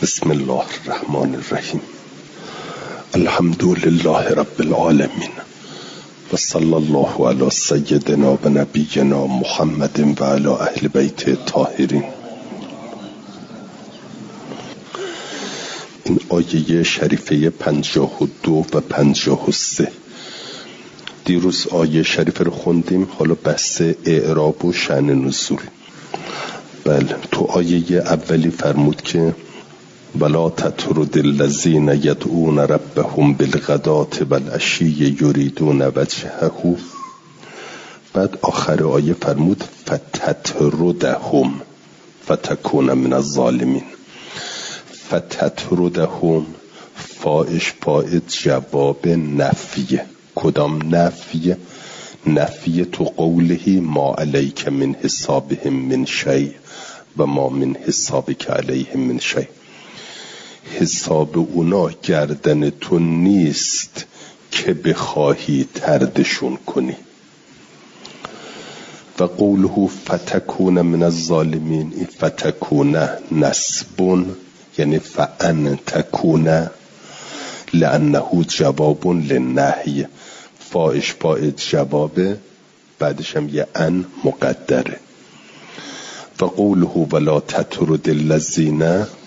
بسم الله الرحمن الرحیم. الحمد لله رب العالمین و صلی الله علی سیدنا و نبینا محمد و علی اهل بیت الطاهرین. این آیه شریفه 52 و 53. دیروز آیه شریفه رو خوندیم، حالا بحث اعراب و شأن نزول. بله، تو آیه اولی فرمود که ولا تطرد الذین یدعون ربهم بالغداة والعشی یریدون وجهه. بعد آخر آیه فرمود فتطردهم فتکون من الظالمین. فتطردهم فاعش فاعل جواب نفیه. کدام نفیه؟ نفیه تو قوله ما علیک من حسابهم من شیء و ما من حسابک علیهم من شیء. حساب اونا گردن تو نیست که بخواهی تردشون کنی. و قوله فتکون من الظالمین، این فتکون نسبون یعنی فان تکون، لانه جواب للنهی. فاعش فاعل جوابه، بعدش هم یه ان مقدره. و قوله ولا تطرد الذین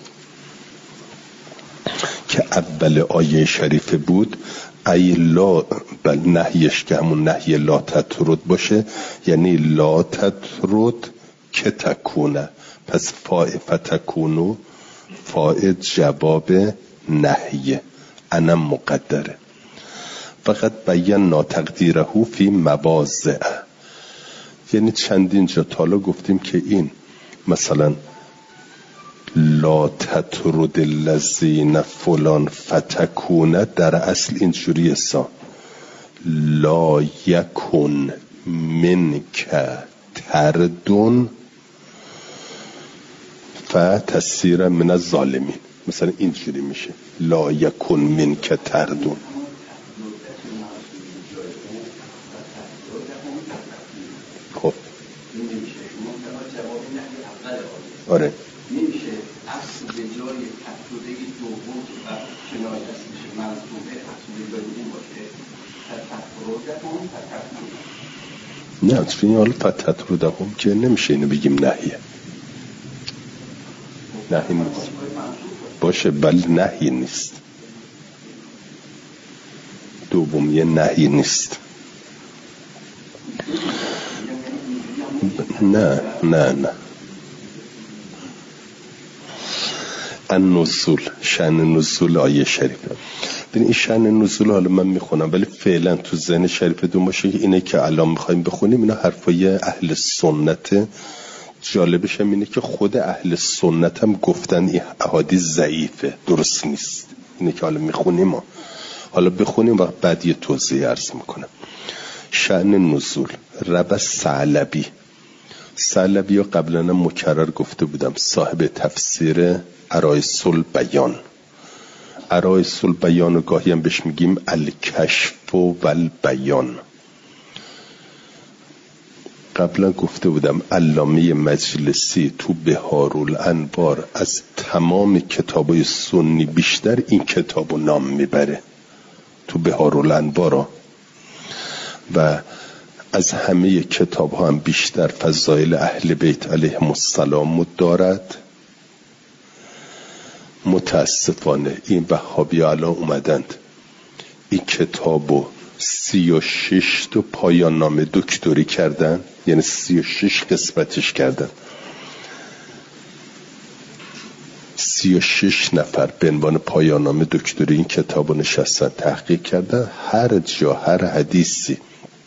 که اول آیه شریفه بود، ای لا، بل نهیش که همون نهی لا تطرد باشه، یعنی لا تطرد که تکونه. پس فتکونو فاعل جواب نهیه، انم مقدره. فقط بینا تقدیره فی مواضع، یعنی چندین جا تالا گفتیم که این مثلا لا تطرد الذین فلان فتکونه در اصل اینجوری سا لا یکن منک تردون فتسیر من الظالمین. مثلا اینجوری میشه لا یکن منک تردون. خب آره نمیشه اصل به جای تطرده دوم و کنایه است میشه منصوبه اصل به جای این باشه تطرده هم نه چون حالا تطرده هم که نمیشه اینو بگیم نهیه. نهی نیست باشه، بل نهی نیست، دومیه نهی نیست. نه النزول، شأن نزول آیه شریفه. این شأن نزول حالا من میخونم ولی فعلا تو ذهن شریفه دون باشه که اینه که الان میخوایم بخونیم اینا حرفای اهل سنت. جالبش هم اینه که خود اهل سنت هم گفتن این احادیث ضعیفه، درست نیست. اینه که حالا میخونیم حالا بخونیم و بعد یه توضیح عرض میکنم. شأن نزول رب ثعلبی. ثعلبی رو قبلا مکرر گفته بودم، صاحب تفسیر عرایض البیان. عرایض البیان رو گاهی هم بهش میگیم الکشف و البیان. قبلا گفته بودم علامه مجلسی تو بحارالانوار از تمام کتابای سنی بیشتر این کتابو نام میبره تو بحارالانوار، و از همه کتاب ها هم بیشتر فضائل اهل بیت علیهم السلام دارد. متاسفانه این وهابی الان اومدند این کتابو 36 تا پایان نامه دکتری کردن، یعنی 36 قسمتش کردن. 36 نفر به عنوان پایان نامه دکتری این کتابو نشستن تحقیق کردن. هر جا هر حدیثی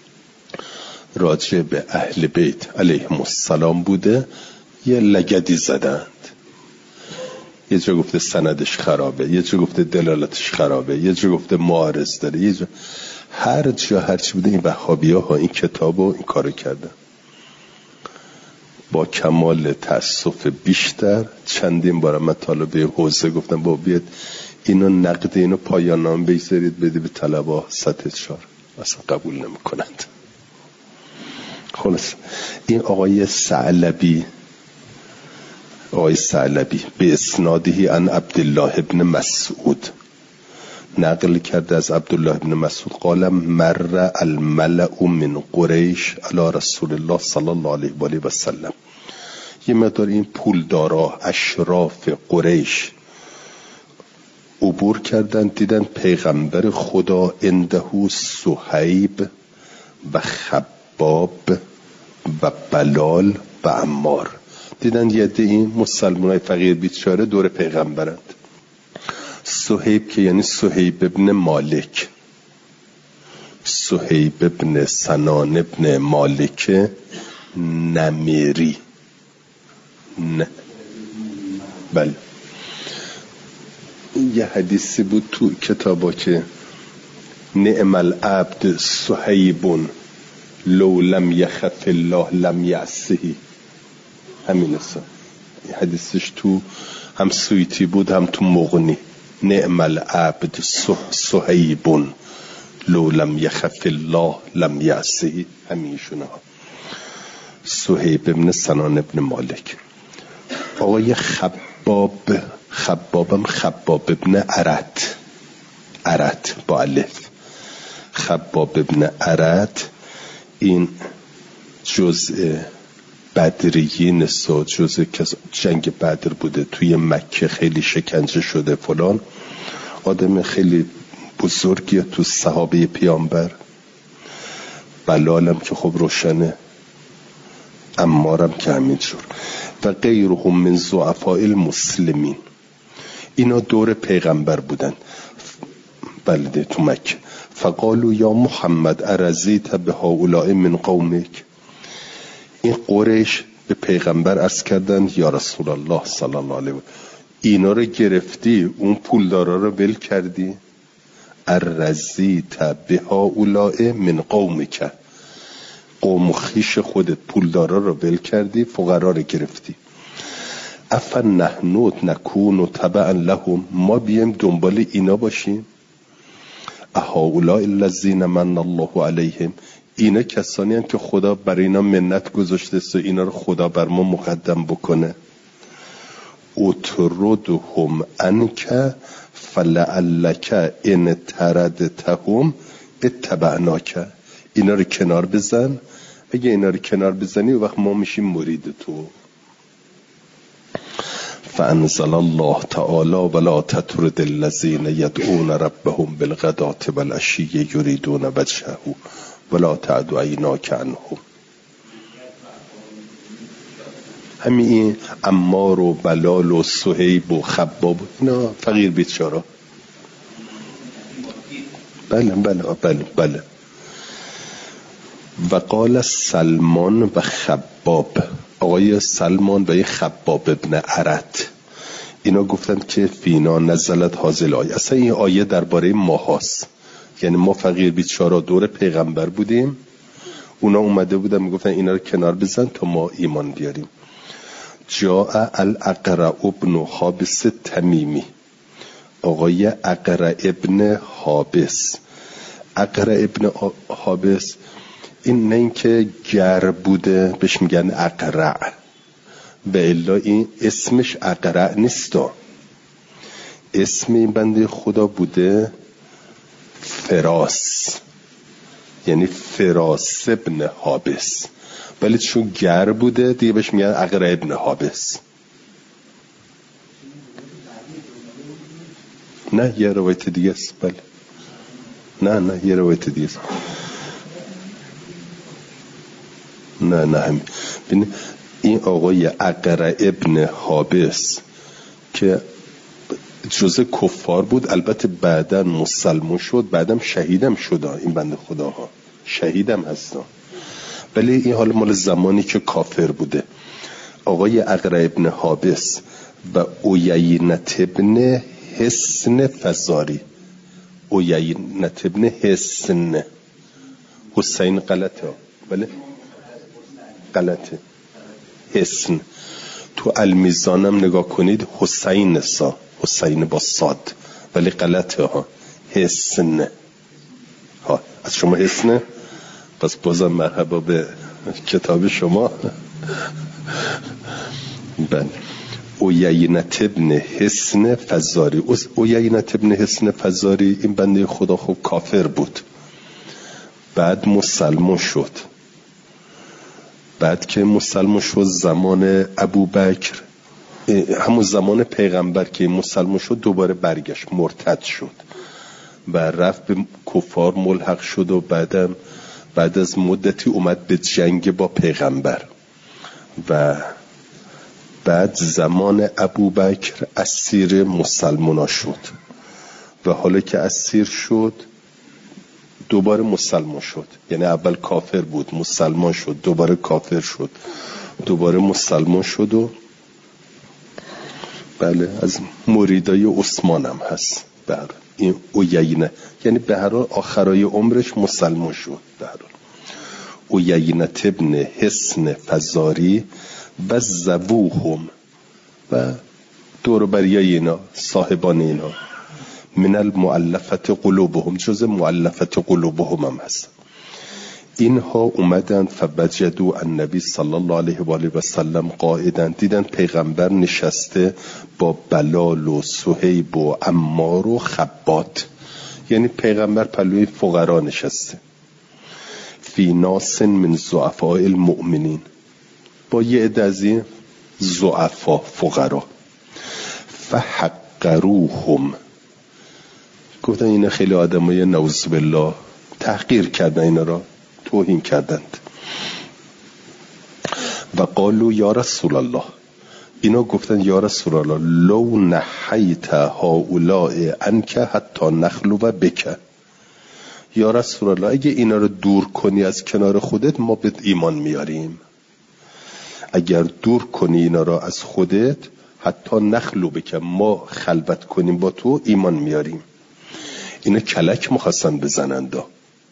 راجع به اهل بیت علیهم السلام بوده یه لگدی زدند. یه جا گفته سندش خرابه، یه جا گفته دلالتش خرابه، یه جا گفته معارض داره، یه جا هر جا هرچی بوده این وهابی‌ها این کتابو این کارو کردن. با کمال تأسف بیشتر چندین بار من طالبه حوزه گفتم با بیاد اینو نقد اینو پایان نامه بگذارید بده به طلبه سطح 4، اصلا قبول نمی‌کنند. خلاص این آقای ثعلبی آقای ثعلبی به اسنادهی عن عبدالله ابن مسعود نقل کرده از عبدالله ابن مسعود قال مر الملأ من قریش علی رسول الله صلی الله علیه و آله و سلم. یه مقدار این پولدارا اشراف قریش عبور کردن، دیدن پیغمبر خدا عنده صهیب و خباب و بلال و عمار. دیدن یه عده این مسلمانای فقیر بیچاره دور پیغمبرند. صهیب که یعنی صهیب ابن مالک، صهیب ابن سنان ابن مالک نمیری بله. یه حدیثی بود تو کتابا که نعم العبد صهیب لو لم یخف الله لم یعصه. همین اصلا حدیثش تو هم سویتی بود هم تو مغنی. نعم العبد صهیب لو لم یخف الله لم یعصه. همیشونه ها صهیب ابن سنان ابن مالک. آقای خبابم خباب ابن عرد با الف. خباب ابن عرد این جزء بدریین است، جزء جنگ بدر بوده، توی مکه خیلی شکنجه شده فلان. آدم خیلی بزرگیه تو صحابه پیامبر. بلالم که خب روشنه، عمارم که همینجور و غیرهم من ضعفاء المسلمین. اینا دور پیغمبر بودن بلده تو مکه. فقالوا یا محمد ارزیت به هؤلاء من قومک. این قریش به پیغمبر عرض کردند یا رسول الله صلی الله علیه و اینا رو گرفتی، اون پولدارا رو ول کردی؟ ارزیت به هؤلاء من قومک، قوم و خویش خودت پولدارا رو ول کردی، فقرا رو گرفتی. افن نحنوت نکون و تبعا لهم، ما بیم دنبال اینا باشیم. اهؤلاء الذین من الله علیهم، اینا کسانی هستند که خدا بر اینا منت گذاشته است و اینا رو خدا بر ما مقدم بکنه. اتردهم انک فلعلک ان تردتهم اتبعناک. اینا رو کنار بزن، اگه اینا رو کنار بزنی وقت ما میشیم مرید تو. فانزل الله تعالی ولا تطرد الذین یدعون ربهم بالغداة والعشی یریدون وجهه ولا تعد عیناک عنهم. همین عمار و بلال و صهیب و خباب اینا فقیر بیچارا. بله. و قال سلمان و خباب، آقای سلمان و خباب ابن عرد، اینا گفتند که فینا نزلت هازل آیه. اصلا این آیه درباره ما هاست، یعنی ما فقیر بیچارا دور پیغمبر بودیم، اونا اومده بودن میگفتن اینا رو کنار بزن تا ما ایمان بیاریم. جاء الاقرع ابن حابس تمیمی، آقای اقرع ابن حابس. اقرع ابن حابس این نه اینکه گر بوده بهش میگن اقرع، به الا این اسمش اقرع نیستا، اسم این بنده خدا بوده فراس، یعنی فراس ابن حابس، ولی چون گر بوده دیگه بهش میگن اقرع ابن حابس. نه یه روایت دیگه است. بله نه یه روایت دیگه است. نه همین. ببین این آقای اقرع ابن حابس که جزء کفار بود، البته بعداً مسلمان شد، بعداً شهیدم شد. این بنده خداها شهیدم هستن، ولی این حال مال زمانی که کافر بوده. آقای اقرع ابن حابس و عیینة ابن حصن فزاری. عیینة ابن حصن، حسین غلطه بله غلطه، حصن. تو المیزانم نگاه کنید حسین نسا، حسین با صاد، ولی غلطه ها، حصن ها. از شما حصنه؟ پس بازم مرحبا به کتاب شما. بله. عیینة ابن حصن فزاری. عیینة ابن حصن فزاری این بنده خدا خب کافر بود، بعد مسلمان شد. بعد که مسلمان شد زمان ابوبکر، همون زمان پیغمبر که مسلمان شد، دوباره برگشت مرتد شد و رفت به کفار ملحق شد و بعد از مدتی اومد به جنگ با پیغمبر و بعد زمان ابوبکر اسیر مسلمانا شد و حالا که اسیر شد دوباره مسلمان شد. یعنی اول کافر بود، مسلمان شد، دوباره کافر شد، دوباره مسلمان شد و بله از مریدای عثمان هم هست. این عیینه یعنی به هر حال آخرای عمرش مسلمان شد. به هر حال عیینة ابن حصن فزاری و زبوهم و دور بریای اینا، صاحبان اینا، من المؤلفة قلوبهم، جز مؤلفة قلوبهم هم هست. اینها اومدن فوجدوا النبی صلی الله علیه و آله و سلم قائدا، دیدن پیغمبر نشسته با بلال و صهیب و عمار و خبات، یعنی پیغمبر پلوی فقرا نشسته. فی ناس من ضعفاء المؤمنین، با یه عده از این ضعفا فقرا. فحقروهم، گفتن اینا خیلی آدمای نعوذ بالله، تحقیر کردن اینا را، توهین کردند. و قالوا یا رسول الله، اینا گفتن یا رسول الله لو نحیت هؤلاء عنک حتی نخلو بک، یا رسول الله اگه اینا رو دور کنی از کنار خودت ما به ایمان میاریم. اگر دور کنی اینا رو از خودت، حتی نخلو بک، ما خلوت کنیم با تو، ایمان میاریم. اینا کلک مخواستن بزننده.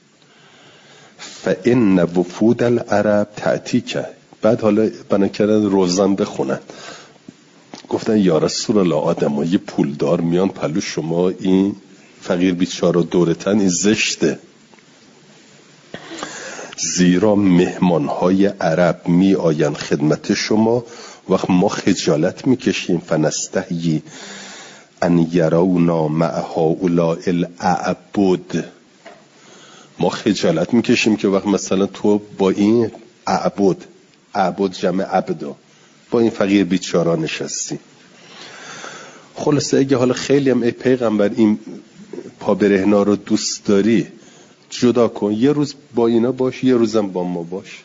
فإن وفود العرب تأتیک، بعد حالا بنا کردن روزن بخونن، گفتن یا رسول الله آدمای پولدار میان پلو شما، این فقیر بیچاره دورتن، این زشته. زیرا مهمانهای عرب می آین خدمت شما، وقت ما خجالت میکشیم. فنستحیی ان یرونا مع هؤلاء الاعبد، ما خجالت میکشیم که وقت مثلا تو با این اعبد جمع عبدا، با این فقیر بیچارا نشستی. خلاصه اگه حالا خیلی هم ای پیغمبر این پا برهنا رو دوست داری، جدا کن، یه روز با اینا باش، یه روزم با ما باش.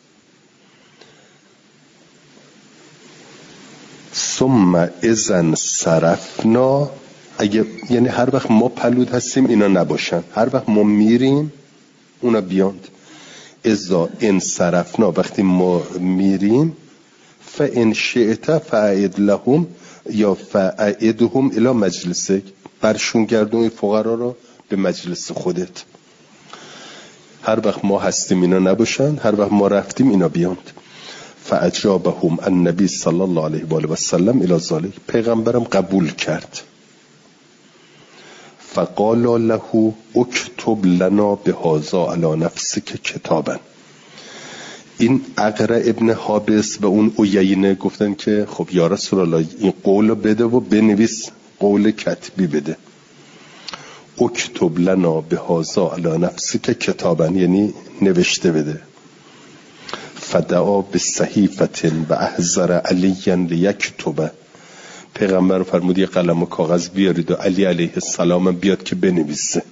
ثم اذن صرفنا، اگه یعنی هر وقت ما پلود هستیم اینا نباشن، هر وقت ما میریم اونا بیاند. اذا انصرفنا، وقتی ما میریم، فان شئت فاعد لهم یا فاعدهم الی مجلسک، برشون گردون این فقرا رو به مجلس خودت. هر وقت ما هستیم اینا نباشن، هر وقت ما رفتیم اینا بیاند. فاجابهم النبی صلی الله علیه و آله و سلم الی ذلک، پیغمبرم قبول کرد. فقال له اکتب لنا بهذا علی نفسک کتابا، این اقرع ابن حابس و اون عیینه گفتن که خب یا رسول الله این قول بده و بنویس، قول کتبی بده. اکتب لنا بهذا علی نفسک کتابا، یعنی نوشته بده. فدعا بصحیفة و احضر علیا لیکتب، پیغمبر فرمود یه قلم و کاغذ بیارید و علی علیه السلام بیاد که بنویسه.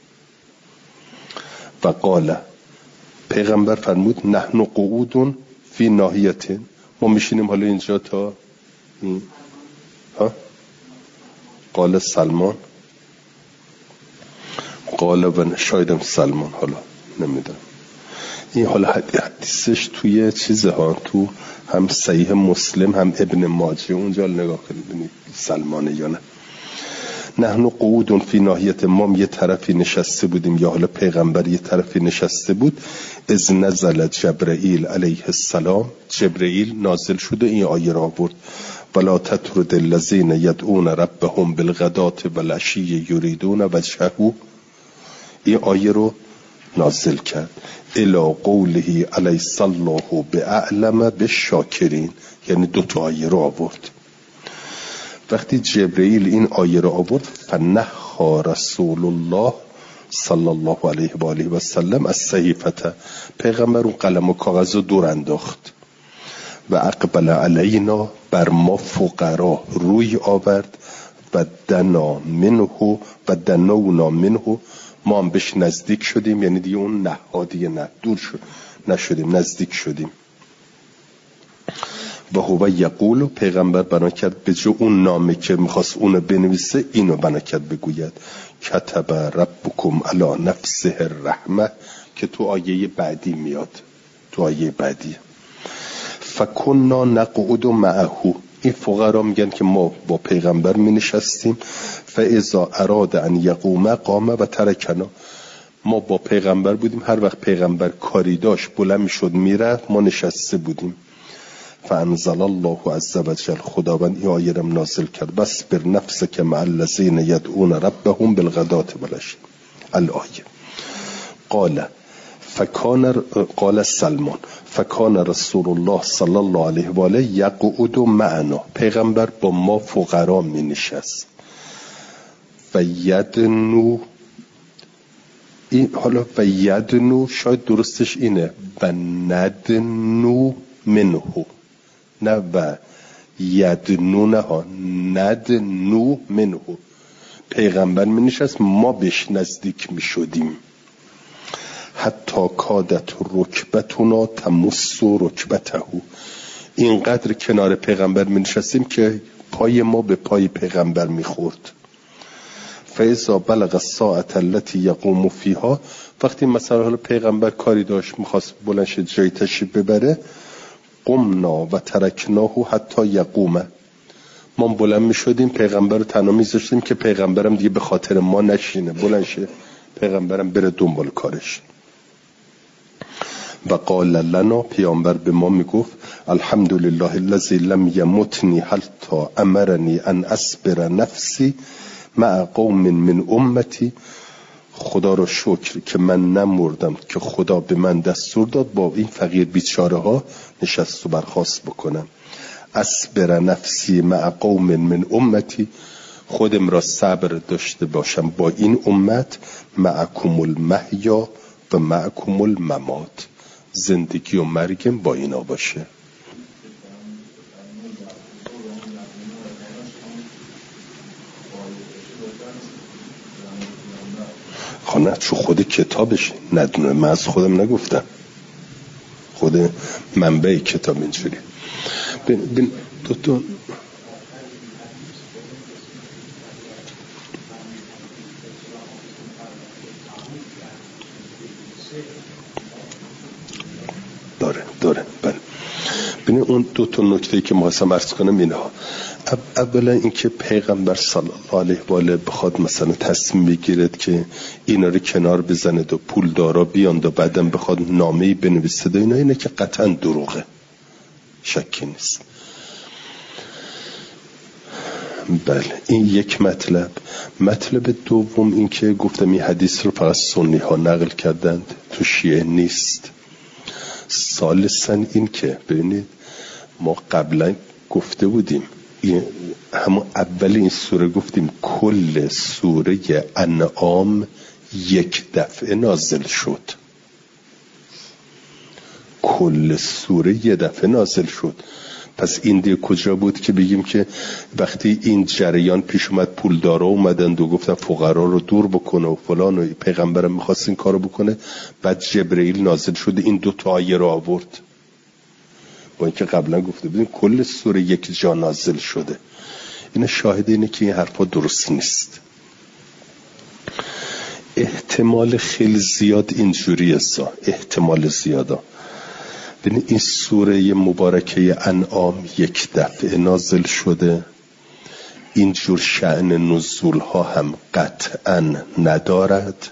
و قال، پیغمبر فرمود نحن قعود فی ناحیه، ما میشینیم حالا اینجا تا قال سلمان، قال و شایدم سلمان، حالا نمیدونم این حالا حدیثش توی چیزه ها، تو هم صحیح مسلم هم ابن ماجه، اونجا نگاه کنید سلمانه یا نه. نحن قعود فی ناحیه، ما یه طرفی نشسته بودیم، یا حالا پیغمبر یه طرفی نشسته بود. اذ نزل جبرائیل علیه السلام، جبرائیل نازل شده این آیه را آورد. ولا تطرد الذین یدعون ربهم بالغداة والعشی یریدون وجهه، این آیه رو نازل کرد. الی قوله الیس الله باعلم بالشاکرین، یعنی دو تا آیه رو آورد. وقتی جبرئیل این آیه رو آورد فنحى رسول الله صلی الله علیه و آله و سلم از صحیفته، پیغمبر اون قلم و کاغذ رو دور انداخت و اقبل علینا، بر ما فقرا روی آورد و دنا منه و دنونا منه، ما هم بهش نزدیک شدیم، یعنی دیگه اون نهادی نه دور شد نشدیم، نزدیک شدیم. و هو یقول، پیغمبر بنا کرد به جو اون نامه که میخواست اونو بنویسه اینو بنا کرد بگوید کتب ربکم علی نفسه الرحمه، که تو آیه بعدی میاد، تو آیه بعدی فکنا نقعد معه. این فقرا میگن که ما با پیغمبر می نشستیم، فاذا اراد ان یقوم قام و ترکنا، ما با پیغمبر بودیم، هر وقت پیغمبر کاری داشت بلند میشد میره، ما نشسته بودیم. فانزل الله عز وجل، خداوند این آیه را نازل کرد، بس بر نفسک مع الذین یدعون ربهم بالغداة والعشی. الآیه قال سلمان فکان رسول الله صلی الله علیه و آله یقعد معنا، پیغمبر با ما فقرا می نشست. و یدنو، این حالا و یدنو شاید درستش اینه و ندنو منه، نه و یدنو، نه ها ندنو منه، پیغمبر می نشست ما بهش نزدیک می شدیم. حتی کادت رکبتنا تمس رکبته، اینقدر کنار پیغمبر می نشستیم که پای ما به پای پیغمبر می خورد. فاذا بلغ الساعه التي يقوم فيها، وقتی مثلا حالا پیغمبر کاری داشت میخواست بلند شه جای تشریف ببره، قمنا و ترکناه حتی یقوم، ما بلند می شدیم پیغمبر رو تنها می ذاشتیم که پیغمبرم دیگه به خاطر ما نشینه، بلند شه پیغمبرم بره دنبال کارش. و قال لنا، پیامبر به ما میگفت الحمدلله الذی لم یمتنی حتی امرنی ان اصبر نفسی مع قوم من امتی، خدا رو شکر که من نمردم که خدا به من دستور داد با این فقیر بیچاره ها نشست و برخاست بکنم. اصبر نفسی مع قوم من امتی، خودم را صبر داشته باشم با این امت، معکم المحیا و معکم الممات، زندگی و مرگم با اینا باشه. خانه چو خود کتابش ندونه، من از خودم نگفتم، خود منبع کتاب اینجوری. دو داره بله. ببین اون دو تا نکته‌ای که می‌خواستم عرض کنم اینها، اولا اینکه پیغمبر صلی الله علیه و آله بخواد مثلا تصمیم بگیرد که اینا رو کنار بزنه و پولدارا بیان و بعدم بخواد نامه‌ای بنویسه و اینا، اینه که قطعا دروغه، شکی نیست. بله این یک مطلب دوم این که گفتم این حدیث رو فقط سنی ها نقل کردند، تو شیعه نیست. ثالثاً این که ببینید ما قبلا گفته بودیم، همون اول این سوره گفتیم کل سوره انعام یک دفعه نازل شد، کل سوره یک دفعه نازل شد. پس این دیگه کجا بود که بگیم که وقتی این جریان پیش اومد پولدارا اومدند و گفتن فقرا رو دور بکنه و فلان و پیغمبرم میخواست این کارو بکنه، بعد جبرئیل نازل شده این دو تا آیه رو آورد، با اینکه قبلا گفته بودیم کل سوره یک جا نازل شده. این شاهد اینه که این حرفا درست نیست. احتمال خیلی زیاد اینجوریه، احتمال زیادا. ببین این سوره مبارکه انعام یک دفعه نازل شده، اینجور شأن نزول ها هم قطعا ندارد.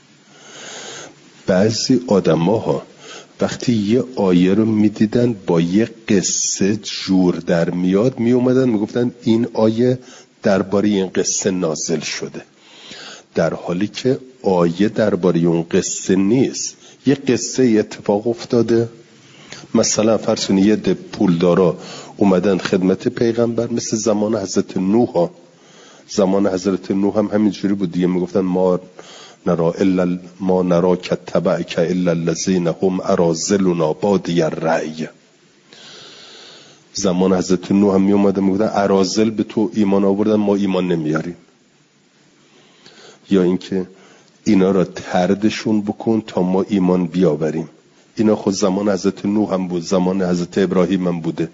بعضی آدم ها وقتی یه آیه رو میدیدن با یه قصه جور در میاد، می اومدن میگفتن این آیه درباره این قصه نازل شده، در حالی که آیه درباره اون قصه نیست. یه قصه اتفاق افتاده، مثلا فرض کنید یه پولدارا اومدن خدمت پیغمبر، مثل زمان حضرت نوح ها. زمان حضرت نوح هم همینجوری بود دیگه، میگفتن ما نرا کتبعک الا الذین هم اراذلنا بادی الرأی. زمان حضرت نوح هم میومدن میگفتن اراذل به تو ایمان آوردن، ما ایمان نمیاریم. یا اینکه اینا را طردشون بکن تا ما ایمان بیاوریم. اینا خود زمان حضرت نوح هم بود، زمان حضرت ابراهیم هم بوده.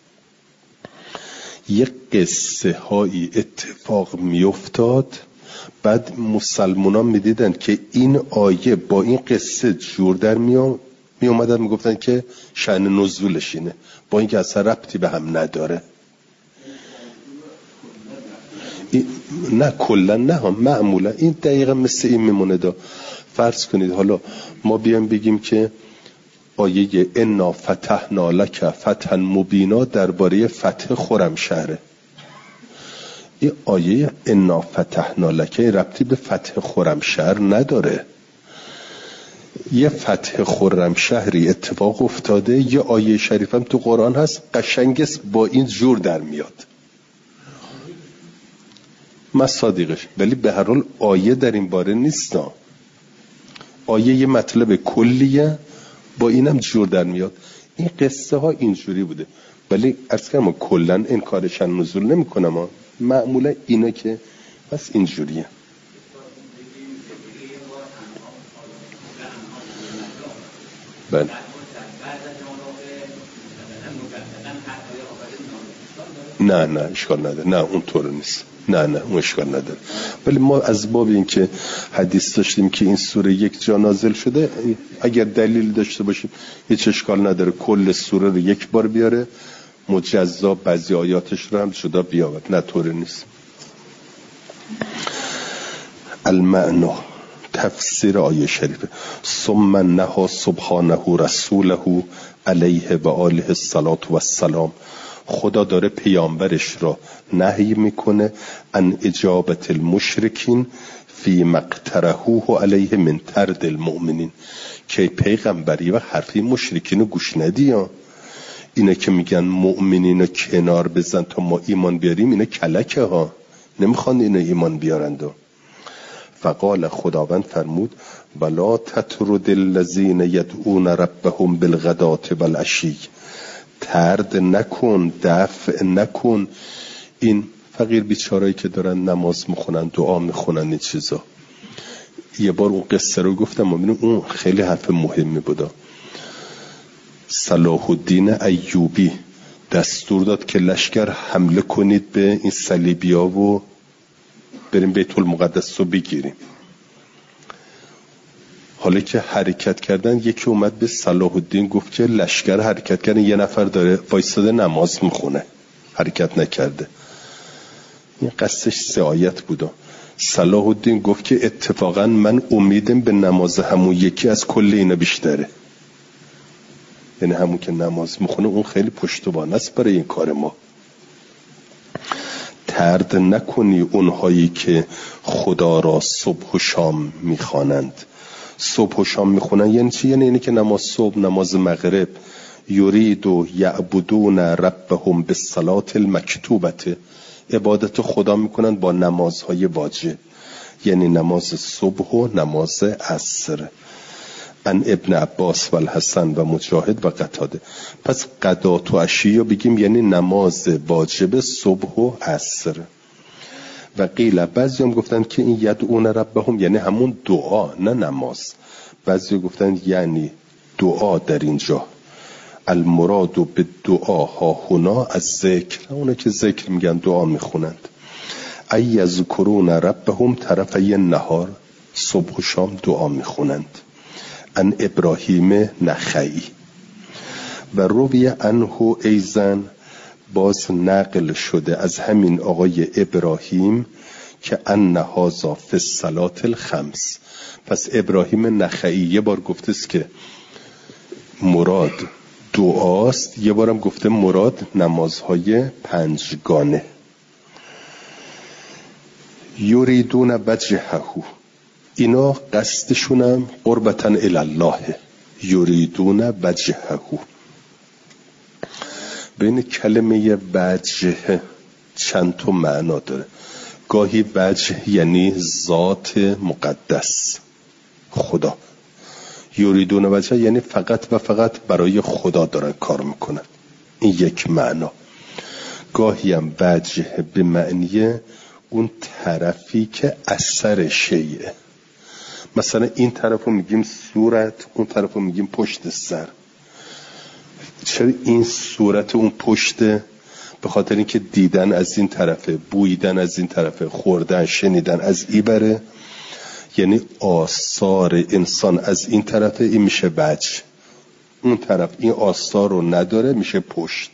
یک قصه هایی اتفاق میافتاد، بعد مسلمانان میدیدن که این آیه با این قصه جور در میومدن میگفتن که شأن نزولش اینه، با اینکه اصلا ربطی به هم نداره. نه کلا نه هم معمولا این دقیقا مثل این میمونه. فرض کنید حالا ما بیام بگیم که آیه انا فتحنا لک فتحا مبینا درباره فتح خرمشهره. این آیه انا فتحنا لک ربطی به فتح خرمشهر نداره. یه فتح خرمشهری اتفاق افتاده، یه آیه شریفم تو قرآن هست قشنگست با این جور در میاد مصادیقش، ولی به هر حال آیه در این باره نیست. آیه یه مطلب کلیه با اینم جور در میاد. این قصه ها اینجوری بوده، ولی عرض کنم کلن انکارشن نزول نمی کنم. معمولا اینا که بس اینجوریه. بله نه اشکال نداره، نه اون طور نیست، نه اون اشکال نداره. ولی ما از باب این که حدیث داشتیم که این سوره یک جا نازل شده، اگر دلیل داشته باشیم هیچ اشکال نداره کل سوره رو یک بار بیاره، مجزا بعضی آیاتش رو هم جدا بیاورد، نه طور نیست. المعنی تفسیر آیه شریفه ثم نهى سبحانه رسوله علیه و آله الصلاة و السلام. خدا داره پیامبرش را نهی میکنه ان اجابت المشرکین فی مقترحوه علیه من طرد المؤمنین، که پیغمبری و حرفی مشرکین رو گوش ندی. اینا که میگن مؤمنین رو کنار بزن تا ما ایمان بیاریم، اینا کلکه ها، نمیخوان اینا ایمان بیارند. فقال خداوند فرمود ولا تطرد الذین یدعون ربهم بالغداة والعشی. طرد نکن، دفع نکن این فقیر بیچارهایی که دارن نماز میخونن، دعا میخونن، این چیزا. یه بار اون قصه رو گفتم، ببینید اون خیلی حرف مهمی بود. صلاح الدین ایوبی دستور داد که لشکر حمله کنید به این صلیبیا و بریم بیت المقدس رو بگیریم. حالا که حرکت کردن، یکی اومد به صلاح الدین گفت که لشکر حرکت کردن، یه نفر داره وایساده نماز میخونه، حرکت نکرده. این قصهش 3 آیت بود. صلاح الدین گفت که اتفاقا من امیدم به نماز همون یکی از کل اینا بیشتره، یعنی همون که نماز میخونه اون خیلی پشتوانه است برای این کار ما. طرد نکنی اونهایی که خدا را صبح و شام میخوانند. صبح و شام میخونن یعنی چی؟ یعنی اینه که نماز صبح، نماز مغرب، یرید و یعبدون ربهم بالصلاة المکتوبه، عبادت خدا میکنن با نمازهای واجب، یعنی نماز صبح و نماز عصر. ان ابن عباس و الحسن و مجاهد و قتاده. پس غدات و عشی رو بگیم یعنی نماز واجب صبح و عصر. و قیل بعضی هم گفتن که این یدعون ربهم یعنی همون دعا، نه نماز. بعضی گفتن یعنی دعا در اینجا. المراد به دعا ها هنا از ذکر، اونه که ذکر میگن دعا میخونند. ای یذکرون ربهم طرفی النهار، صبح و شام دعا میخونند. ان ابراهیم نخعی. و روی عنه ایزن، باز نقل شده از همین آقای ابراهیم که ان هذا فی الصلاة الخمس. پس ابراهیم نخعی یه بار گفته است که مراد دعاست، یه بارم گفته مراد نمازهای 5 گانه. یریدون وجهه، اینا قصدشونم قربتن الی الله، یریدون وجهه. بین کلمه وجه چند تا معنا داره. گاهی وجه یعنی ذات مقدس خدا، یریدون وجه یعنی فقط و فقط برای خدا دارن کار میکنن، این یک معنا. گاهی هم وجه به معنی اون طرفی که اثر شیئه، مثلا این طرفو میگیم صورت، اون طرفو میگیم پشت سر. چرا این صورت اون پشته؟ به خاطر اینکه دیدن از این طرفه، بویدن از این طرفه، خوردن شنیدن از این بره، یعنی آثار انسان از این طرفه، این میشه وجه. اون طرف این آثار رو نداره، میشه پشت.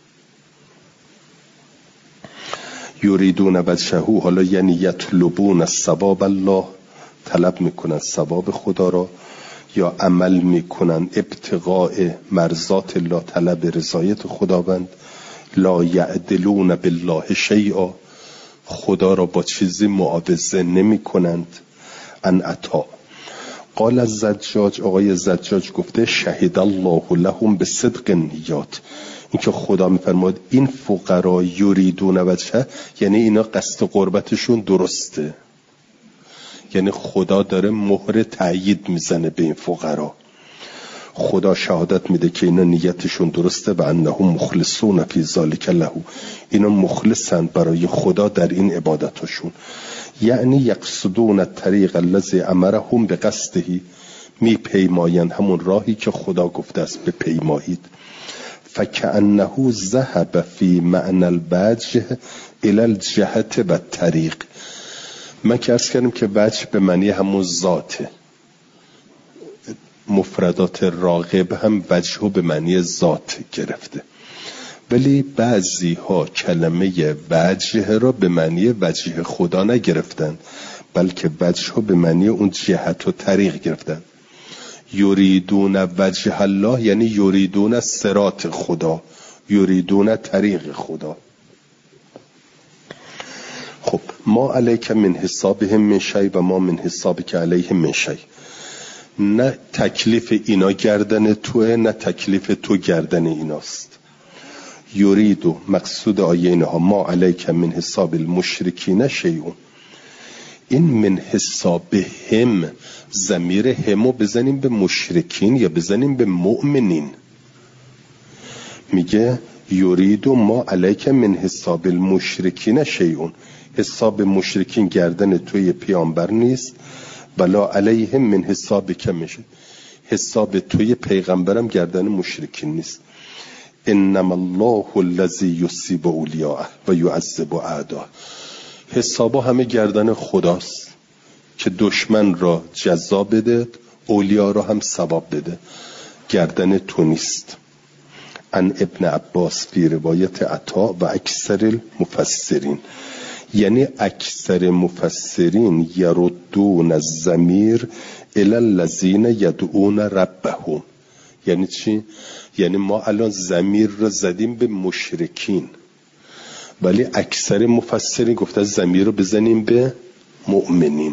یریدون وجهه، حالا یعنی یطلبون ثواب الله، طلب میکنن ثواب خدا را، یا عمل میکنن ابتغاء مرضات الله، طلب رضایت خداوند. لا یعدلون بالله شیئا، خدا را با چیزی معاوضه نمی کنند. ان عطا قال الزجاج، آقای زجاج گفته شهد الله لهم بصدق نیات، این که خدا میفرماد این فقرا یریدون وجهه، یعنی اینا قصد قربتشون درسته، یعنی خدا داره مهر تأیید میزنه به این فقرا. خدا شهادت میده که اینا نیتشون درسته و انهم مخلصون فی ذلک له، اینا مخلصند برای خدا در این عبادتشون. یعنی یقصدون الطریق الذی امرهم بقصده، میپیمایند همون راهی که خدا گفته است بپیمایید. فکأنه ذهب فی معنی الوجه الی الجهت و الطریق. من که عرض کردم که وجه به معنی همون ذاته، مفردات راغب هم وجه به معنی ذات گرفته، ولی بعضی ها کلمه وجه را به معنی وجه خدا نگرفتن، بلکه وجه ها به معنی اون جهت و طریق گرفتن. یریدون وجه الله یعنی یریدون صراط خدا، یریدون طریق خدا. خب ما علیک من حسابهم من شیء و ما من حسابک علیهم من شیء، نه تکلیف اینا گردن توه، نه تکلیف تو گردن ایناست. یریدو مقصود آیه اینها ما علیک من حساب المشرکین شیئون، این من حساب هم، ضمیر همو بزنیم به مشرکین یا بزنیم به مؤمنین؟ میگه یریدو ما علیک من حساب المشرکین شیئون، حساب مشرکین گردن توی پیامبر نیست، بلا علیهم من حساب که میشه، حساب توی پیغمبرم گردن مشرکین نیست. انما الله الذی یصیب اولیاءه و یعذب اعداءه، حسابا همه گردن خداست که دشمن را جزا بده، اولیا را هم ثواب بده، گردن تو نیست. ان ابن عباس فی روایت عطا و اکثر المفسرین، یعنی اکثر مفسرین یردون الضمیر الی الذین یدعون ربهم. یعنی چی؟ یعنی ما الان ضمیر رو زدیم به مشرکین، ولی اکثر مفسرین گفته ضمیر رو بزنیم به مؤمنین.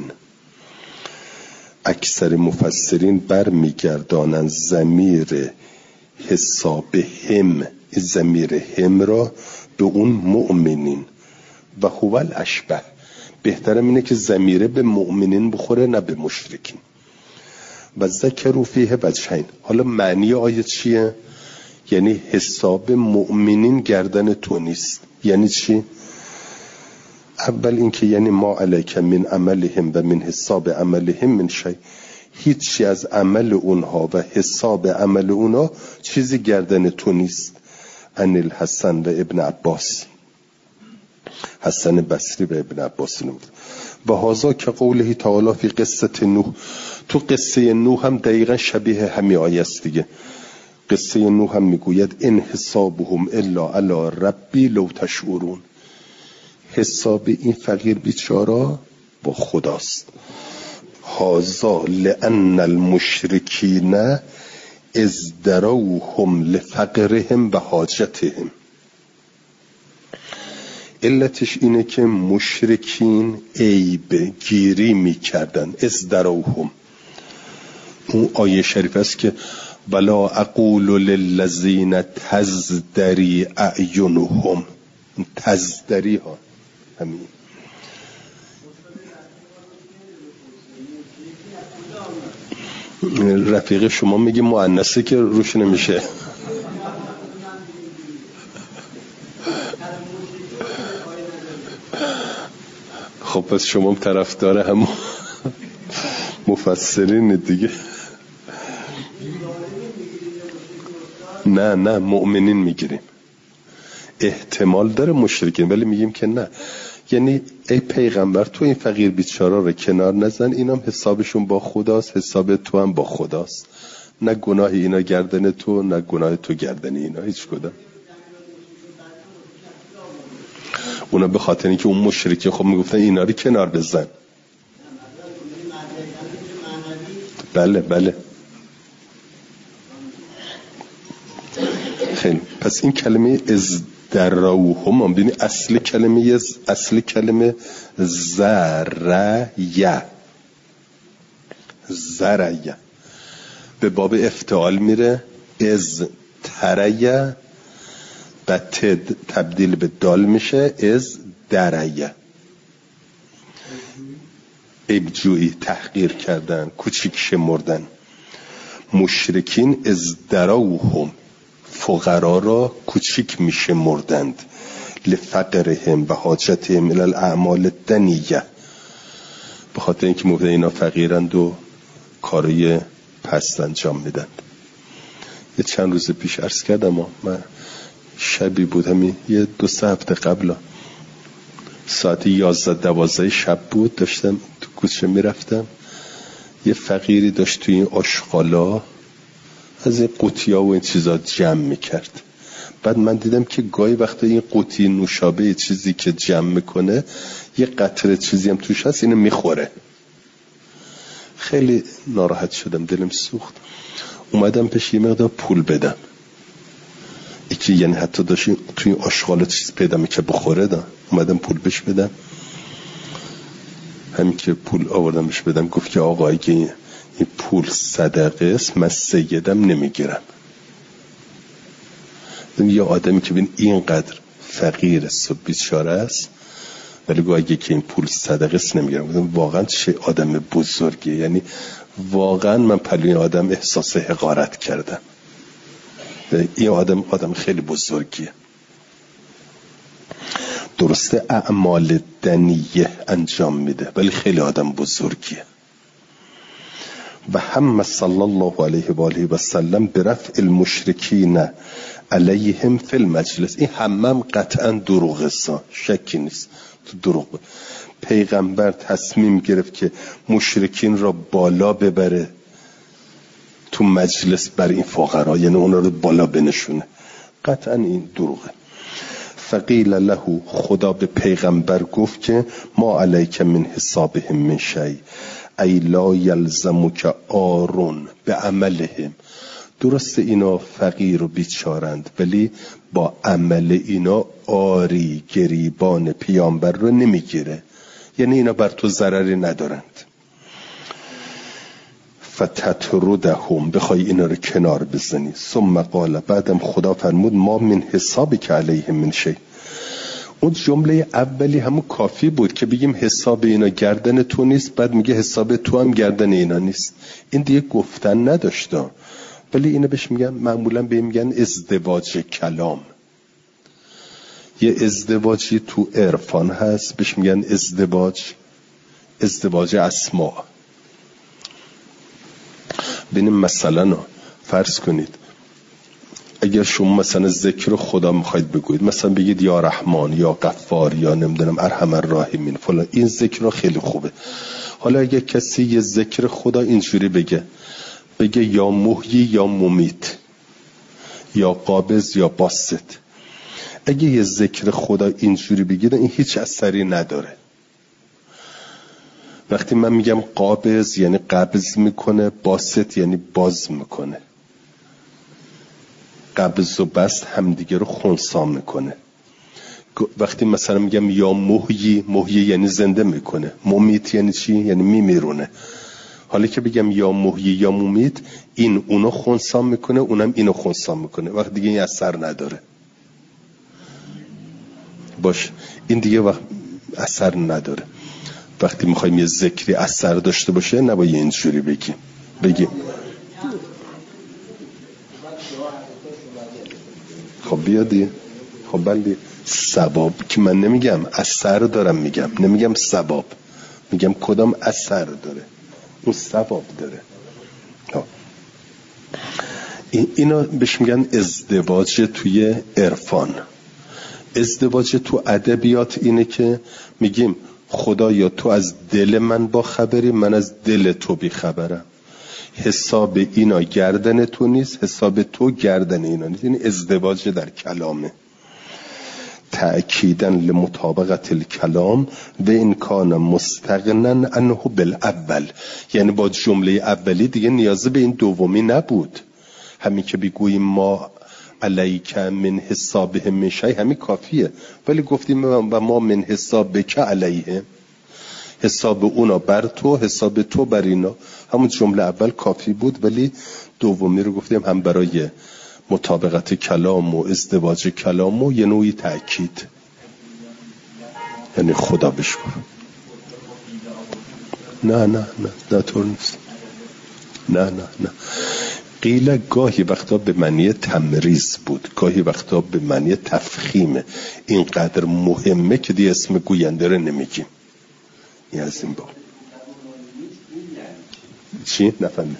اکثر مفسرین برمیگردانن ضمیر حساب هم، ضمیر هم را به اون مؤمنین. و هو الاشبه، بهترم اینه که ضمیره به مؤمنین بخوره نه به مشرکین. و ذکروا فیه وجهین، حالا معنی آیه چیه؟ یعنی حساب مؤمنین گردن تو نیست. یعنی چی؟ اول اینکه یعنی ما علیک من عملهم و من حساب عملهم من شیء، هیچی از عمل اونها و حساب عمل اونها چیزی گردن تو نیست. ان الحسن و ابن عباس، حسن بصری و ابن عباس نمود. و هذا که قوله تعالی فی قصه نوح، تو قصه نوح هم دقیقا شبیه همین آیه است دیگه. قصه نوح هم میگوید ان حسابهم الا علی ربی لو تشعرون، حساب این فقیر بیچاره با خداست. هذا لان المشرکین ازدروهم لفقرهم و حاجتهم، علتش اینه که مشرکین عیب گیری میکردن. ازدروهم، اون آیه شریف است که ولا اقول للذین تزدری اعینهم، تزدری ها همین رفیق شما میگه مؤنثه که روش نمیشه. خب پس شما طرفدار هم مفسرین دیگه. نه مؤمنین میگیریم، احتمال داره مشرکین، ولی میگیم که نه. یعنی ای پیغمبر تو این فقیر بیچارا رو کنار نزن، اینام حسابشون با خداست، حساب تو هم با خداست، نه گناه اینا گردن تو نه گناه تو گردن اینا، هیچ کدام. اونا به خاطر اینکه اون مشرکی خب میگفتن اینا رو کنار بزن. بله خیلی. پس این کلمه ازدراوهم ببین اصل کلمه زرعیه به باب افتعال میره، از تریه و تبدیل به دال میشه، از درعیه، عیبجویی، تحقیر کردن، کوچیک شمردن. مشرکین ازدراوهم، فقرا را کوچیک میشمردند، لفقرهم و حاجتهم الی الاعمال الدنیه، به خاطر اینکه مبتدی اینا فقیرند و کارای پست انجام میدند. یه چند روز پیش عرض کردم من شبی بود، همین یه 2-3 هفته قبل، ساعت 11-12 شب بود، داشتم تو کوچه میرفتم، یه فقیری داشت توی این آشغالا از این قوطی‌ها و این چیزا جمع میکرد. بعد من دیدم که گاهی وقتا این قوطی نوشابه چیزی که جمع میکنه یه قطره چیزی هم توش هست اینو میخوره. خیلی ناراحت شدم، دلم سوخت، اومدم پیش یه مقدار پول بدم. یکی یعنی حتی داشت توی آشغال چیز پیدا میکرد بخوره، اومدم پول بهش بدم. همین که پول آوردم بهش بدم گفت که آقا اگه این پول صدقه است من سیدم نمیگیرم. یه آدمی که بین اینقدر فقیر است و بیچاره است ولی گویا اگه که این پول صدقه است نمیگیرم. واقعا چه آدم بزرگیه، یعنی واقعا من پلوی آدم احساس حقارت کردم. این آدم خیلی بزرگیه. درسته اعمال دنیه انجام میده ولی خیلی آدم بزرگیه. و هم صلی الله علیه و آله و سلم برفع المشرکین علیهم فی المجلس. این همم قطعا دروغه، شکی نیست تو دروغه. پیغمبر تصمیم گرفت که مشرکین را بالا ببره تو مجلس بر این فقرا، یعنی اونا رو بالا بنشونه، قطعا این دروغه. فقیل له، خدا به پیغمبر گفت که ما علیک من حسابهم من شیء ای لا یلزمک آرون به عملهم. درست اینا فقیر و بیچارند ولی با عمل اینا آری گریبان پیامبر رو نمیگیره، یعنی اینا بر تو ضرری ندارند. فتطردهم، بخوای اینا رو کنار بزنی. ثم قال، بعدم خدا فرمود ما من حسابک علیهم من شیء. اون جمله اولی همون کافی بود که بگیم حساب اینا گردن تو نیست، بعد میگه حساب تو هم گردن اینا نیست. این دیگه گفتن نداشته، ولی اینو بهش میگن، معمولا به این میگن ازدواج کلام. یه ازدواجی تو عرفان هست بهش میگن ازدواج اسماء. ببینیم مثلا فرض کنید اگر شما مثلا ذکر خدا میخواید بگوید، مثلا بگید یا رحمان یا غفار یا نمیدونم ارحم الراحمین فلان، این ذکر خیلی خوبه. حالا اگر کسی یه ذکر خدا اینجوری بگه یا محیی یا ممیت یا قابض یا باسط، اگه یه ذکر خدا اینجوری بگید این هیچ اثری نداره. وقتی من میگم قابض یعنی قبض میکنه، باسط یعنی باز میکنه. قبض و بسط همدیگه رو خنثی میکنه. وقتی مثلا میگم یا محیی یعنی زنده میکنه، ممیت یعنی چی؟ یعنی میمیرونه. حالا که بگم یا محیی یا ممیت، این اونو خنثی میکنه، اونم اینو خنثی میکنه، وقت دیگه این اثر نداره. باش، این دیگه وقت اثر نداره. وقتی میخوایم یه ذکری اثر داشته باشه نباید اینجوری بگیم. خب بیادی، خب بله، ثواب که من نمیگم اثر دارم، نمیگم ثواب، میگم کدام اثر داره، اون ثواب داره. اینا بهش میگن ازدواج توی عرفان. ازدواج تو ادبیات اینه که میگیم خدایا تو از دل من با خبری، من از دل تو بی خبرم، حساب اینا گردن تو نیست، حساب تو گردن اینا نیست. این ازدواج در کلامه. تأکیداً لمطابقت الکلام و این کان مستغنن عنه بالاول، یعنی با جمله اولی دیگه نیازه به این دومی نبود. همین که بگوییم ما علیک من حسابه من شی همین کافیه، ولی گفتیم و ما من حسابک علیه، حساب اونا بر تو، حساب تو بر اینا. همون جمله اول کافی بود، ولی دومی رو گفتیم هم برای مطابقت کلام و ازدواج کلام و یه نوعی تأکید، یعنی خدا بشکر. نه طور نیست. نه قیل گاهی وقتا به معنی تمریز بود، گاهی وقتا به معنی تفخیمه. اینقدر مهمه که دی اسم گوینده رو نمیگیم. این از این با چی؟ نفهمید.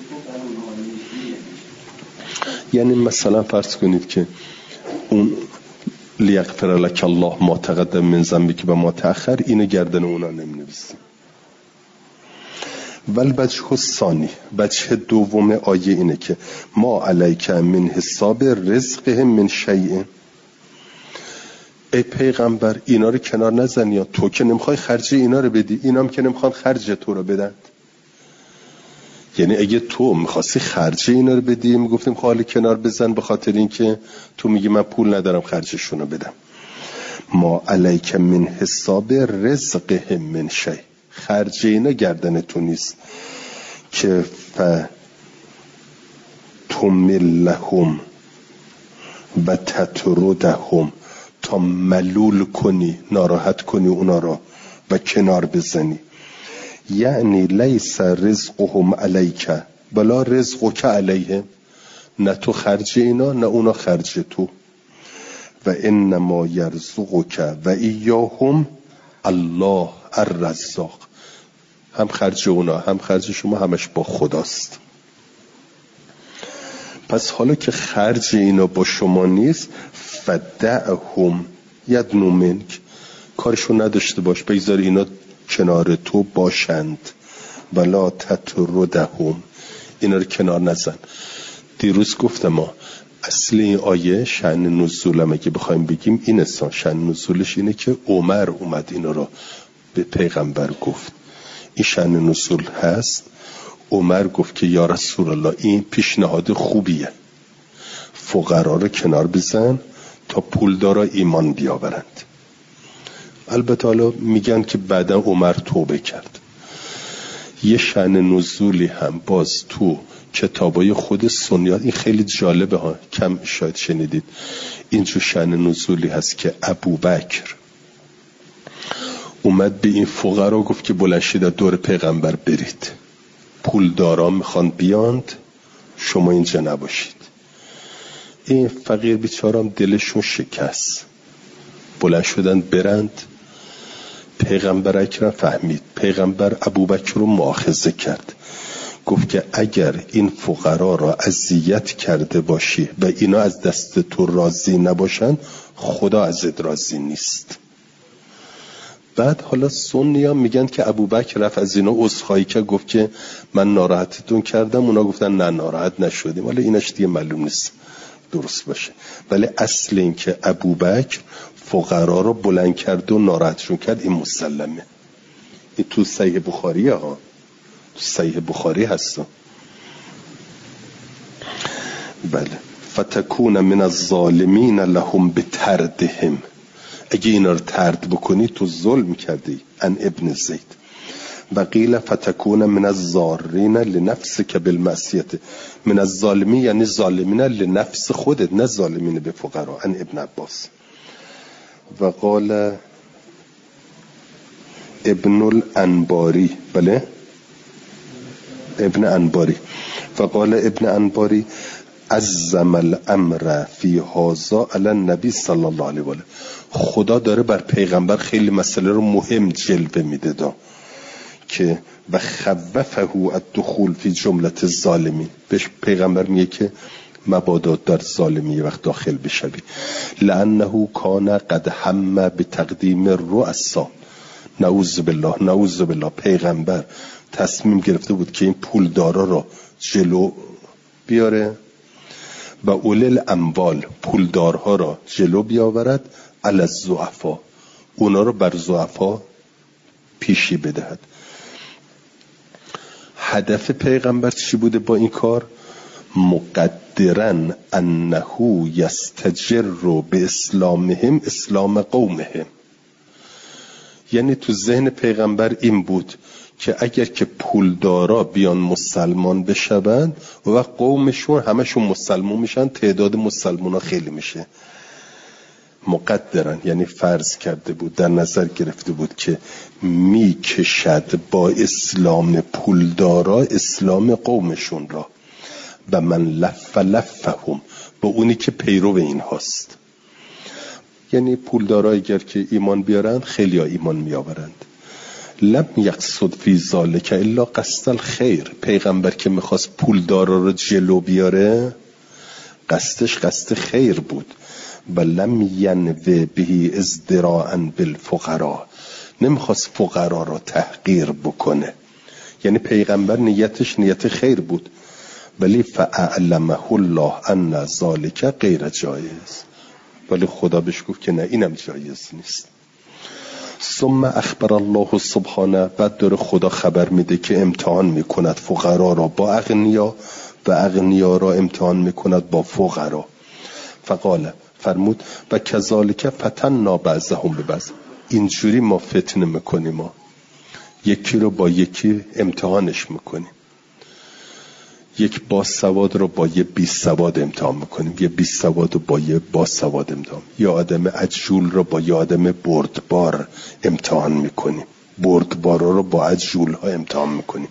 یعنی مثلا فرض کنید که اون لیغفر لک الله ما تقدم من ذنبک و ما تأخر، اینو گردن اونا نمی‌نویسیم. والوجه الثانی، وجه دوم آیه اینه که ما علیک من حساب رزقهم من شیء. ای پیغمبر اینا رو کنار نزن، یا تو که نمیخوای خرج اینا رو بدی، اینا هم که نمیخوان خرج تو رو بدن. یعنی اگه تو میخواستی خرج اینا رو بدی میگفتیم خالی کنار بزن، به خاطر این که تو میگی من پول ندارم خرجشون رو بدم. ما علیک من حساب رزقهم من شیء، خرج اینا گردن تو نیست که فتملهم و تطردهم، تا ملول کنی، ناراحت کنی اونا را و کنار بزنی. یعنی لیس رزقهم علیک بلا رزقک علیهم، نه تو خرج اینا نه اونا خرج تو. و انما یرزقک و ایاهم الله الرزاق، هم خرج اونا هم خرج شما همش با خداست. پس حالا که خرج اینا با شما نیست، فدعهم یدنو منک، کارشون نداشته باش، بگذار اینا کنار تو باشند. ولا تطردهم، اینا رو کنار نزن. دیروز گفتم ما اصل این آیه شأن نزولم اگه بخوایم بگیم این است، شأن نزولش اینه که عمر اومد اینا رو به پیغمبر گفت. این شأن نزول هست. عمر گفت که یا رسول الله این پیشنهاد خوبیه، فقرا رو کنار بزن تا پولدارا ایمان بیاورند. البته حالا میگن که بعدا عمر توبه کرد. یه شأن نزولی هم باز تو کتابای خود سنیات، این خیلی جالبه ها، کم شاید شنیدید. اینجور شأن نزولی هست که ابوبکر اومد به این فقرا گفت که بلند شید دور پیغمبر برید، پولدارا میخوان بیاند، شما اینجا نباشید. این فقیر بیچارام دلشون شکست، بلند شدن برند. پیغمبر اکرم فهمید، پیغمبر ابوبکر رو مؤاخذه کرد، گفت که اگر این فقرا را اذیت کرده باشی و اینا از دست تو راضی نباشن، خدا ازت راضی نیست. بعد حالا سنی ها میگن که ابوبکر رفت از اینا عذرخواهی کرد، گفت که من ناراحتتون کردم. اونا گفتن نه ناراحت نشدیم. حالا اینش دیگه معلوم نیست درست باشه، ولی اصل این که ابوبکر فقرا رو بلند کرد و ناراحتشون کرد این مسلمه. این تو صحیح بخاریه ها، تو صحیح بخاری هست. بله. فتکون من الظالمین لهم بتردهم، اگه اینا رو ترد بکنی تو ظلم کردی. ان ابن زید و قیل فتکون من الضارین لنفسک بالمعصیه. من الظالمین یعنی ظالمین لنفس خودت، نه ظالمین به فقرا. ان ابن عباس. و قال ابن الانباری، بله ابن انباری، فقال ابن انباری عظم الامر فی هذا علی النبی صلی الله علیه و آله. خدا داره بر پیغمبر خیلی مسئله رو مهم جلوه میده که و خوفه الدخول فی جمله الظالمین. بهش پیغمبر میگه که مبادا در ظالمی وقت داخل بشوی. لانه کان قد هم بتقدیم الرؤسا. نعوذ بالله نعوذ بالله. پیغمبر تصمیم گرفته بود که این پولدارا رو جلو بیاره و اول الاموال پولدارها را جلو بیاورد، علی الضعفا اونا رو بر ضعفا پیشی بدهد. هدف پیغمبر چی بوده با این کار؟ مقدرن انه یستجر به اسلامهم اسلام قومهم. یعنی تو ذهن پیغمبر این بود که اگر که پولدارا بیان مسلمان بشوند و قومشون همشون مسلمان میشن، تعداد مسلمان ها خیلی میشه. مقدرن یعنی فرض کرده بود، در نظر گرفته بود که میکشد با اسلام پولدارا اسلام قومشون را. و من لفهم، با اونی که پیرو این هاست. یعنی پولدارا اگر که ایمان بیارند خیلی ها ایمان میآورند. لم یقصد فی ذالک الا قصد الخیر. پیغمبر که میخواست پولدارا رو جلو بیاره قصدش قصد خیر بود. و لم ینوی به ازدراعا بالفقراء. نمیخواست فقرا رو تحقیر بکنه. یعنی پیغمبر نیتش نیت خیر بود، ولی فاعلمه الله ان ذالک غیر جایز. ولی خدا بهش گفت که نه اینم جایز نیست. ثم اخبر الله سبحانه، بعد داره خدا خبر میده که امتحان میکند فقرا را با اغنیا و اغنیا را امتحان میکند با فقرا. فقال فرمود و کذالک فتنا بعضهم ببعض. اینجوری ما فتنه میکنیم، ما یکی رو با یکی امتحانش میکنیم. یک باسواد رو با یه بی سواد امتحان میکنیم، یه بی سواد رو با یه باسواد امتحان، یا آدم عجول رو با یه آدم بردبار امتحان میکنیم، بردبارا رو با عجول ها امتحان میکنیم.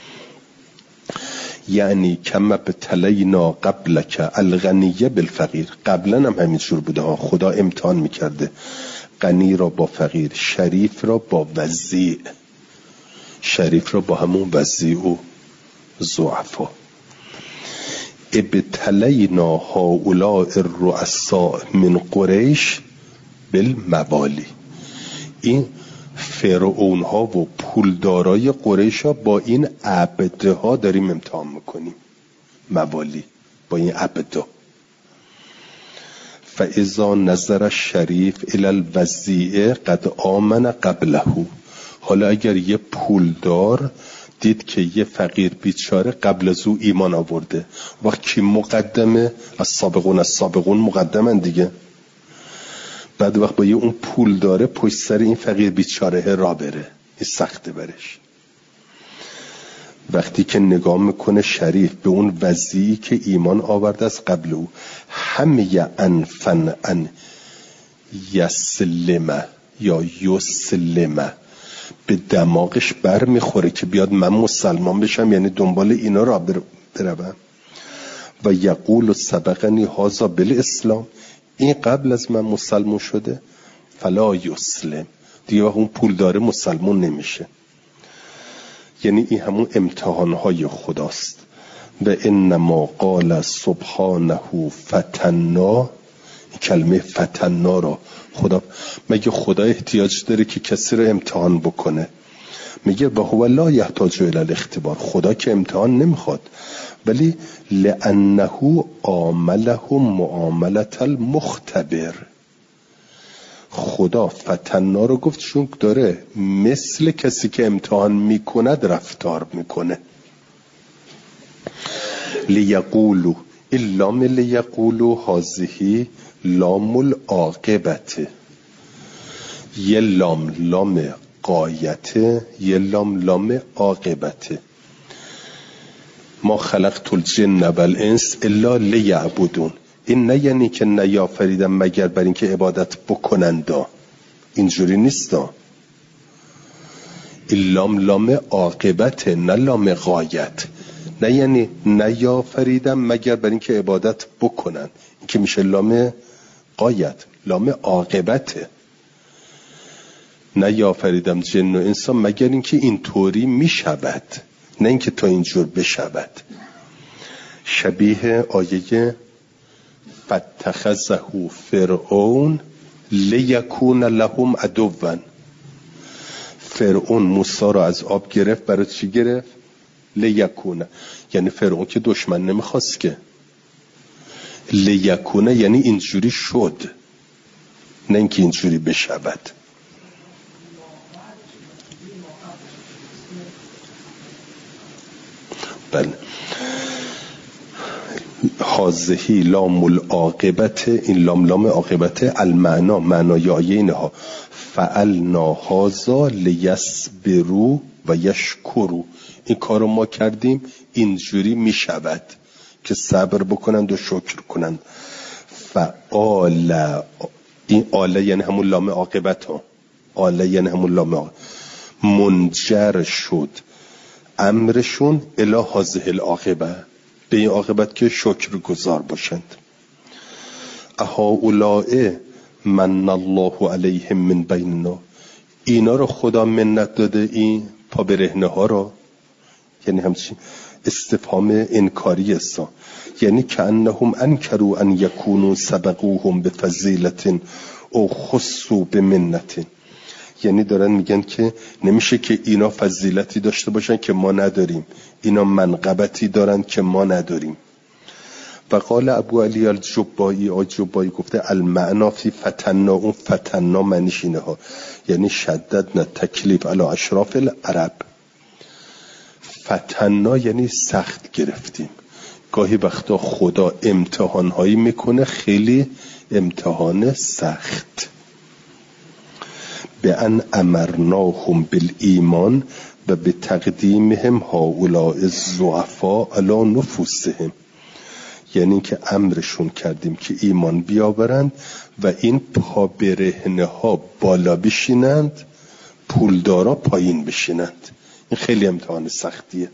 یعنی کم ابتلینا قبلک الغنیه بالفقیر. قبلا هم همینجور بوده ها، خدا امتحان میکرده غنی را با فقیر، شریف را با وضیع، شریف را با همون وضیع و ضعفا. ابتلینا هؤلاء الرؤساء من قریش بالموالی. این فرعون ها و پولدارای قریش ها با این عبده ها داریم امتحان میکنیم، موالی با این عبده. فاذا نظر الشریف الی الوضیع قد آمن قبله. حالا اگر یه پولدار دید که یه فقیر بیچاره قبل از او ایمان آورده، وقت کی مقدمه؟ از سابقون مقدمن دیگه. بعد وقت با یه اون پول داره پشت سر این فقیر بیچاره را بره، این سخته برش. وقتی که نگاه میکنه شریف به اون وضعی که ایمان آورده از قبل او، همه انفن ان یسلمه یا یسلمه، به دماغش بر میخوره که بیاد من مسلمان بشم، یعنی دنبال اینا را بروم. و یقول سبقنی هذا بالاسلام، این قبل از من مسلمان شده، فلا یسلم، دیگه اون پول داره مسلمان نمیشه. یعنی این همون امتحانهای خداست. و انما قال سبحانه فتنا، این کلمه فتنا را خدا، مگه خدا احتیاج داره که کسی رو امتحان بکنه؟ میگه و هو لا یحتاج الی الاختبار، خدا که امتحان نمیخواد، ولی لانه عاملهم معاملة المختبر. خدا فتنا رو گفت چون داره مثل کسی که امتحان میکند رفتار میکنه. لیقولو اللام لیقولو هذه لام العاقبت، یه لام غایته، یه لام عاقبته. ما خلقت الجن والانس الا لیعبدون. این نه یعنی که نیافریدم مگر بر این که عبادت بکنندا، اینجوری نیستا. این لام عاقبته نه لام غایت. نه یعنی نیافریدم مگر بر این که عبادت بکنن، این که میشه لام غایت. لام عاقبته. نیافریدم جن و انسان مگر اینکه اینطوری میشود، نه اینکه تا اینجور بشود. شبیه آیه فاتخذه فرعون لیکون لهم عدوا. فرعون موسی را از آب گرفت. برای چی گرفت؟ لیکونه، یعنی فرعون که دشمن نمیخواست که. لیکونه یعنی اینجوری شد، نه اینکه اینجوری بشود. بله. هازهی لام العاقبت، این لام عاقبت. المعنا، معنای آیه اینها فعلنا هازا لیصبروا و یشکروا. این کارو ما کردیم اینجوری میشود که صبر بکنند و شکر کنند. فعال، این آله یعنی همون لام عاقبت ها. آله یعنی همون لام عاقبت. منجر شد امرشون الی هذه العاقبه، به این عاقبت که شکر گزار باشند. اهؤلاء من الله علیهم من بیننا. اینا رو خدا منت داده، این پا برهنه ها رو، یعنی همچین استفهام انکاری است. یعنی کأنهم انکروا ان یکونوا سبقوهم بفضیلة او خصوا بمنة. یعنی دارن میگن که نمیشه که اینا فضیلتی داشته باشن که ما نداریم، اینا منقبتی دارن که ما نداریم. و قال ابو علی الجبایی، جبایی گفته المعنا فی فتنا، اون فتنا معنیش اینه ها، یعنی شددنا تکلیف علی اشراف العرب. فتنا یعنی سخت گرفتیم. گاهی وقتا خدا امتحانهایی میکنه، خیلی امتحان سخت. به ان امرناهم بالایمان و به تقدیمهم هؤلاء الضعفاء علی نفوسهم. یعنی که امرشون کردیم که ایمان بیاورند و این پابرهنه ها بالا بشینند، پولدارا پایین بشینند. این خیلی امتحان سختیه.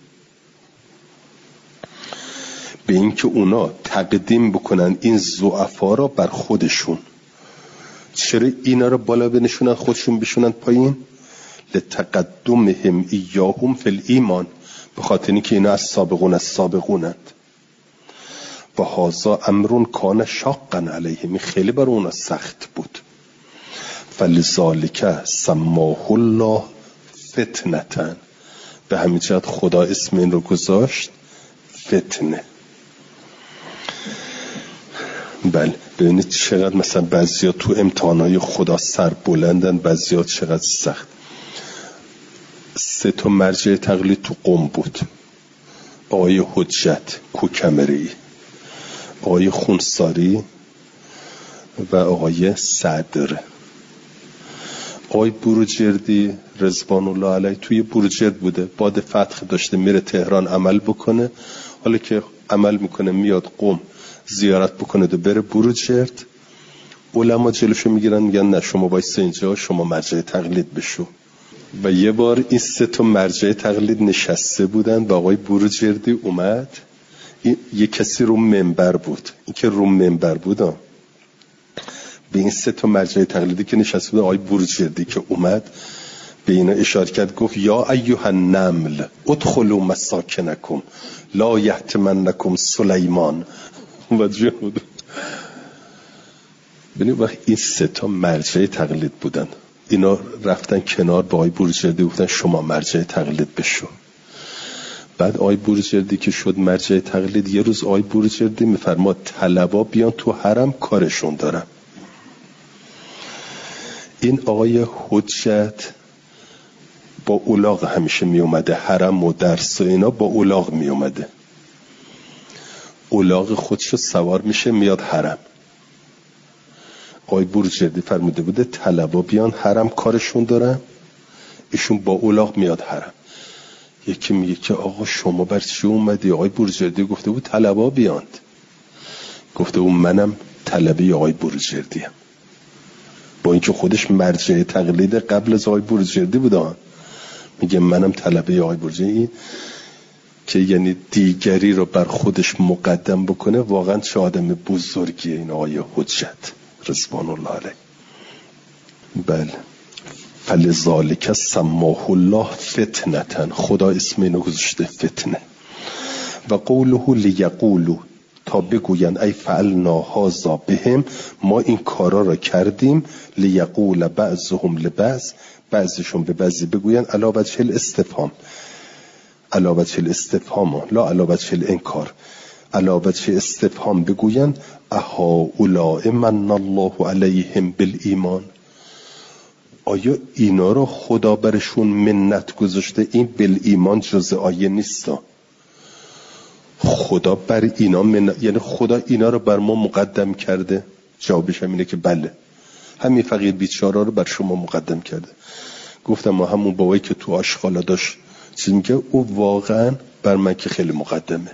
به این که اونا تقدیم بکنن این ضعفا را بر خودشون. چرا اینا رو بالا بنشونن خودشون بشونن پایین؟ لتقدمهم ایاهم فی الایمان، به خاطر اینکه اینا از سابقونند. و هذا امرون کان شاقا علیهم، این خیلی بر اونا سخت بود. فلذالک سماه الله فتنه، به همین جهت خدا اسم این رو گذاشت فتنه. بله، ببینید چقدر مثلا بعضیا تو امتحانهای خدا سر بلندن، بعضیا چقدر سخت. 3 مرجع تقلید تو قم بود: آقای حجت کوکمری، آقای خونساری و آقای صدر. آقای بروجردی رضوان الله علیه توی بروجرد بوده، باد فتح داشته، میره تهران عمل بکنه. حالا که عمل میکنه میاد قم زیارت بکنه و بره بروجرد. علما جلوشو میگیرن، میگن نه شما وایسا اینجا، شما مرجع تقلید بشو. و یه بار این 3 مرجع تقلید نشسته بودن و آقای بروجردی اومد. یه کسی رو منبر بود، این که رو منبر بود به این 3 مرجع تقلیدی که نشسته بود، آقای بروجردی که اومد به اینا اشاره کرد، گفت یا ایها النمل ادخلوا مساکنکم لا یحطمنکم سلیمان. متوجه بود؟ ببینید وقتی این 3 مرجع تقلید بودن، اینا رفتن کنار با آقای بروجردی گفتن شما مرجع تقلید بشو. بعد آقای بروجردی که شد مرجع تقلید، یه روز آقای بروجردی میفرما طلبا بیان تو حرم کارشون دارم. این آقای حجت با اولاغ همیشه می اومده حرم و درس و اینا، با اولاغ می اومده. اولاغ خودشو سوار میشه میاد حرم. آقای بروجردی فرموده بوده طلبا بیان حرم کارشون دارن. ایشون با الاغ میاد حرم. یکی میگه که آقا شما بر چی اومدی؟ آقای بروجردی گفته بود طلبا بیاند. گفته بود منم طلبه آقای بروجردی هم. با اینکه خودش مرجع تقلید قبل از آقای بروجردی بود، میگه منم طلبه آقای بروجردی. که یعنی دیگری رو بر خودش مقدم بکنه، واقعا چه آدم بزرگیه این آقای حجت رضوان الله علیه. بله. فلذالک سماه الله فتنة، خدا اسم اینو گذاشته فتنه. و قوله لیقولوا، تا بگوین ای فعلنا هذا بهم، ما این کارا را کردیم، لیقول بعضهم لبعض، بعضشون به بعضی بگوین علی وجه الاستفهام، علی وجه الاستفهام لا علی وجه الانکار، علی وجه استفهام بگوین اهؤلاء من الله علیهم بالایمان، آیا اینا رو خدا برشون منت گذاشته؟ این بالایمان جز آیه نیست، خدا بر اینا یعنی خدا اینا رو بر ما مقدم کرده. جوابش هم اینه که بله، همین فقیر بیچاره رو بر شما مقدم کرده. گفتم ما همون بابایی که تو آشغالا داشت چیز میگه، او واقعا بر من که خیلی مقدمه.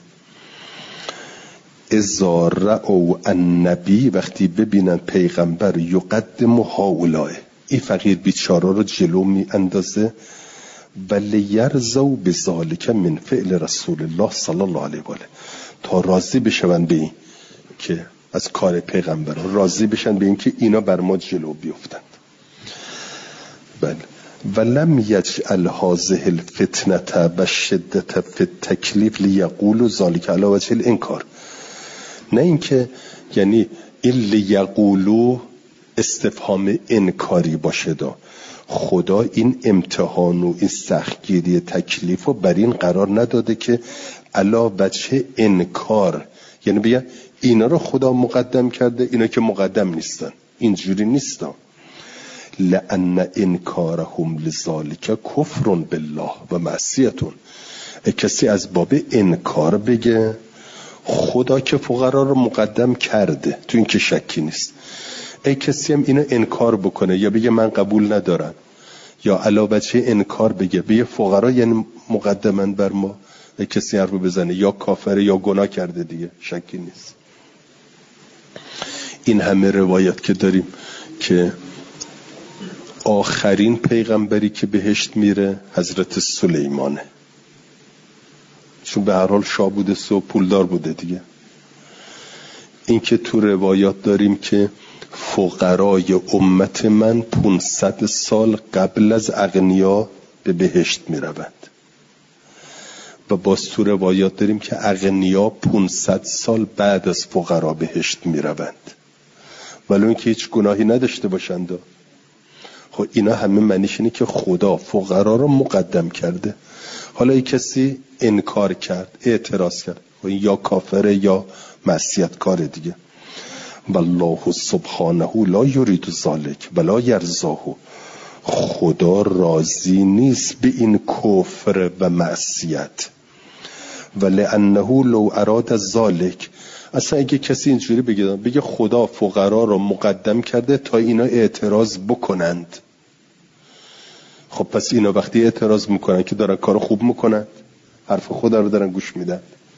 اذا رأوا النبی، وقتی ببینن پیغمبر یقدم هؤلاء، این فقیر بیچاره رو جلو می اندازه، ولی یرضوا بذالک من فعل رسول الله صلی الله علیه و آله، تا راضی بشن به این که از کار پیغمبر، راضی بشن به این که اینا بر ما جلو بیفتند. بله. ولم یجعل هذه الفتنه و شدت فی التکلیف لیقولوا ذلک علی وجه الانکار، نه اینکه یعنی این لیقولوا استفهام انکاری باشه. خدا این امتحان و این سختگیری تکلیف رو بر این قرار نداده که علی وجه انکار، یعنی بگه اینا رو خدا مقدم کرده، اینا که مقدم نیستن. اینجوری نیستن. لأن انکارهم لذالک کفر بالله و معصیتون. کسی از باب انکار بگه خدا که فقرا رو مقدم کرده، تو این که شکی نیست. ای کسی هم اینو انکار بکنه یا بگه من قبول ندارم، یا علاوه انکار بگه فقرا یعنی مقدمن بر ما، ای کسی حرفو بزنه یا کافره یا گناه کرده، دیگه شکی نیست. این همه روایت که داریم که آخرین پیغمبری که بهشت میره حضرت سلیمانه، چون به هر حال شاه بوده و پولدار بوده دیگه. این که تو روایات داریم که فقرای امت من 500 سال قبل از اغنیا به بهشت می روند، و باز تو روایات داریم که اغنیا 500 سال بعد از فقرا بهشت می روند، ولی این که هیچ گناهی نداشته باشند. خب اینا همه معنیش اینه که خدا فقرا رو مقدم کرده. حالا یک کسی انکار کرد، اعتراض کرد، یا کافره یا معصیت کار دیگه. والله سبحانه لا یرید ذلک ولا یرضاه، خدا راضی نیست به این کفر و معصیت. ولانه لو اراد ذلک، اصلا اگه کسی اینجوری بگه خدا فقرا رو مقدم کرده تا اینا اعتراض بکنند، خب پس اینا وقتی اعتراض میکنن که دارن کار خوب میکنن، حرف خدا رو دارن گوش میدن.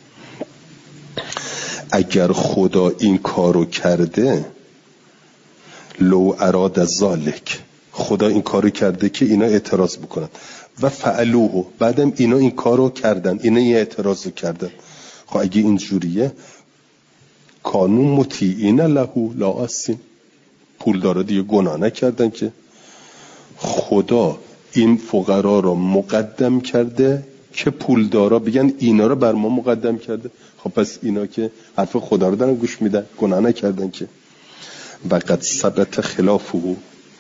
اگر خدا این کارو کرده، لو اراد ذلک، خدا این کارو کرده که اینا اعتراض بکنن، و فعلوه، بعدم اینا این کارو کردن، اینا یه اعتراضو کردن، خب اگه اینجوریه کانون مطیعین له لا آسین، پولدارا دیگه گناه نکردن که. خدا این فقرا رو مقدم کرده که پولدارا بگن اینا رو بر ما مقدم کرده، خب پس اینا که حرف خدا رو دارن گوش میدن، گناه نکردن که. و قد ثبت خلافه،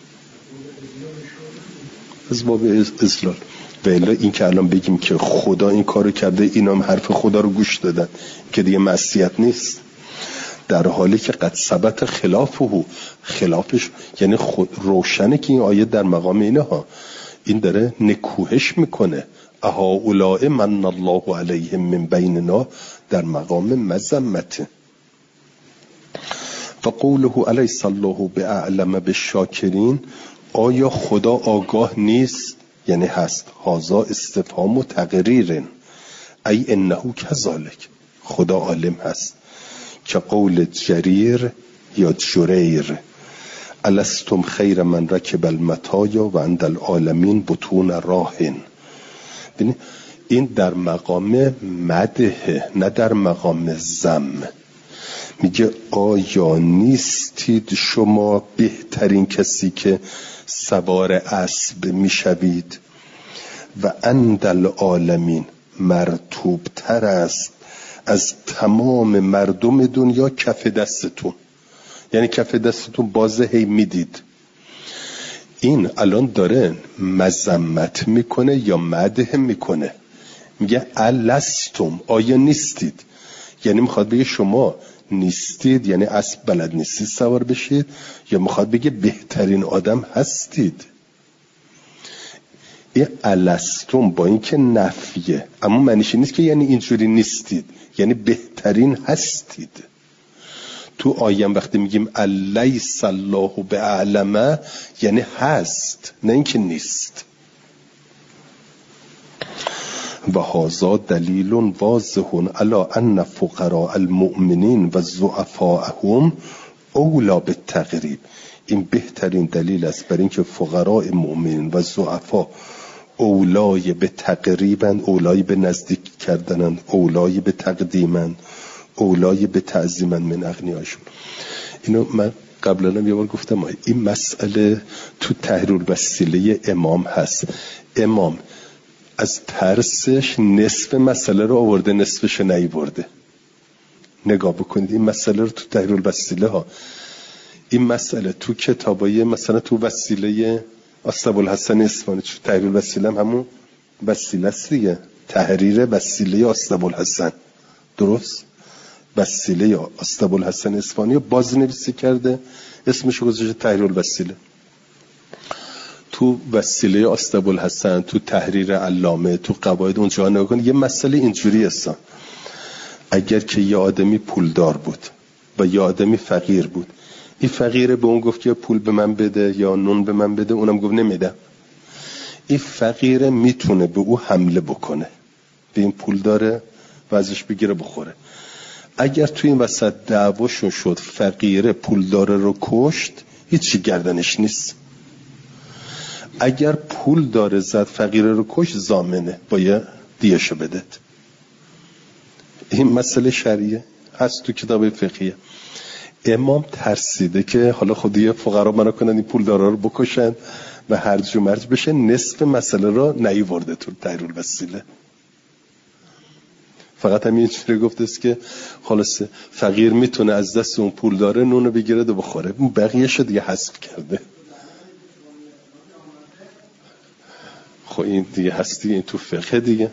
از باب اضلال. و الا این که الان بگیم که خدا این کارو کرده، اینا هم حرف خدا رو گوش دادن، که دیگه معصیت نیست. در حالی که قد ثبت خلافه، خلافش یعنی روشنه که این آیه در مقام اینه ها، این داره نکوهش میکنه. اهؤلاء من الله علیهم من بیننا، در مقام مذمته. و قوله الیس الله باعلم بالشاکرین، آیا خدا آگاه نیست یعنی هست. هازا استفهام و تقریرن ای انه کذالک، خدا عالم هست. که قول جریر یا جریر الستم خیر من رکب المطایا و عند العالمین بطون راهن. این در مقام مدحه نه در مقام ذم. میگه آیا نیستید شما بهترین کسی که سوار اسب میشوید و عند العالمین مرتوب تر است از تمام مردم دنیا کف دستتون. یعنی کف دستتون بازه هی میدید. این الان داره مذمت میکنه یا مدح میکنه؟ میگه الستم، آیا نیستید؟ یعنی میخواد بگه شما نیستید، یعنی اسب بلد نیستید سوار بشید، یا میخواد بگه بهترین آدم هستید؟ این الستم با این که نفیه، اما معنیش نیست که یعنی اینجوری نیستید، یعنی بهترین هستید. تو آیم وقتی میگیم الیس الله باعلم یعنی هست، نه اینکه نیست. و هذا دلیل واضح علی ان فقراء المؤمنین و ضعفاءهم اولا بالتقریب. این بهترین دلیل است بر اینکه فقراء مؤمنین و ضعفا اولای به تقریبن، اولای به نزدیک کردنن، اولای به تقدیمن، اولای به تعظیمن من اغنیاشون. اینو من قبلا هم یه بار گفتم، این مسئله تو تحریر الوسیله امام هست. امام از ترسش نصف مسئله رو آورده، نصفش نیورده. نگاه بکنید این مسئله رو تو تحریر الوسیله ها. این مسئله تو کتابای مثلا تو وسیله اسطبالحسن اصفهانی، تو تحریر الوسیله هم همون وسیله است دیگه، تحریر وسیله اسطبالحسن، درست؟ وسیله اسطبالحسن اصفهانی رو بازنویسی کرده، اسمش رو گذاشته تحریر الوسیله. تو وسیله اسطبالحسن، تو تحریر علامه، تو قواعد اونجا نگاه کن. یه مسئله اینجوری است، اگر که یه آدمی پولدار بود و یه آدمی فقیر بود، این فقیره به اون گفت که پول به من بده یا نون به من بده، اونم گفت نمیدم. این فقیره میتونه به او حمله بکنه، به این پول داره و ازش بگیره بخوره. اگر تو این وسط دعواشون شد، فقیره پول داره رو کشت، هیچی گردنش نیست. اگر پول داره زد فقیره رو کشت، ضامنه، باید دیهشو بدهد. این مسئله شرعیه، هست تو کتاب فقهیه. امام ترسیده که حالا خودی فقرا منو کنن این پول دارا رو بکشن و هرج و مرج بشه، نصف مسئله رو نیورده تو تحریر الوسیله. فقط همین چیزی گفته است که خلاص فقیر میتونه از دست اون پول داره نونو بگیره و بخوره، بقیه‌شو دیگه حذف کرده. خب این دیگه هستی، این تو فقه دیگه.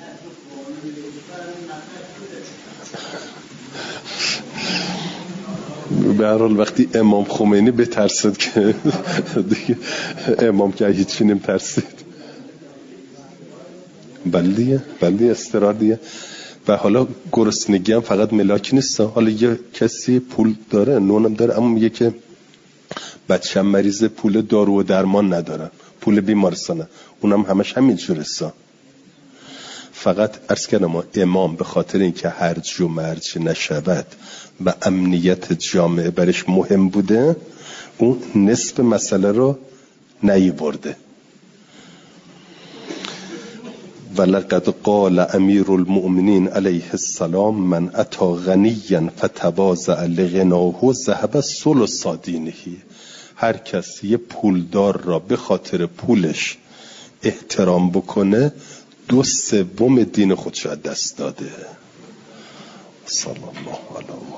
به هر حال وقتی امام خمینی بترسید که دیگه امام که هیچی نمی‌ترسید. بله استرار دیگه. و حالا گرسنگی هم فقط ملاک نیست. حالا یه کسی پول داره، نونم داره، اما میگه که بچه‌م مریضه، پول دارو و درمان ندارم، پول بیمارستانه، اونم همش همینجوره. فقط عرض کردم امام به خاطر اینکه هرج و مرج نشود و امنیت جامعه برش مهم بوده، اون نصف مسئله رو نیورده. ولقد قال امیر المؤمنین علیه السلام من اتی غنیا فتواضع لغناه ذهب ثلث دینه. هر کس یه پولدار را به خاطر پولش احترام بکنه، 2/3 دین خودش از دست داده. صلی الله علیه